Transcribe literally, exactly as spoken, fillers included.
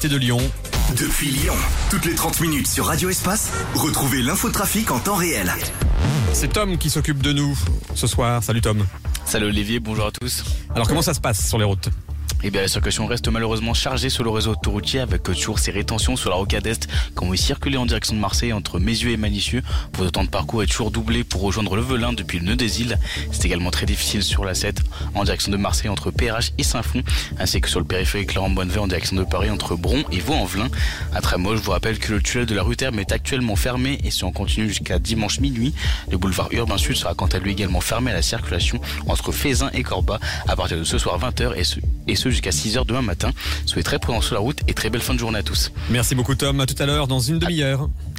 l'actualité de Lyon. Depuis Lyon, toutes les trente minutes sur Radio Espace, retrouvez l'infotrafic en temps réel. C'est Tom qui s'occupe de nous ce soir. Salut Tom. Salut Olivier, bonjour à tous. Alors comment ça se passe sur les routes ? Eh bien, la circulation reste malheureusement chargée sur le réseau autoroutier avec toujours ces rétentions sur la rocade Est quand vous circulez en direction de Marseille entre Mézieux et Manissieux. Votre temps de parcours est toujours doublé pour rejoindre le Velin depuis le nœud des îles. C'est également très difficile sur la sept en direction de Marseille entre P R H et Saint-Fond, ainsi que sur le périphérique Laurent-Bonnevay en direction de Paris entre Bron et Vaux-en-Velin. À Trémoz, je vous rappelle que le tunnel de la rue Terme est actuellement fermé et si on continue jusqu'à dimanche minuit, le boulevard Urbain Sud sera quant à lui également fermé à la circulation entre Fézin et Corba à partir de ce soir vingt heures et ce, et ce jusqu'à six heures demain matin. Soyez très prudents sur la route et très belle fin de journée à tous. Merci beaucoup Tom, à tout à l'heure dans une demi-heure.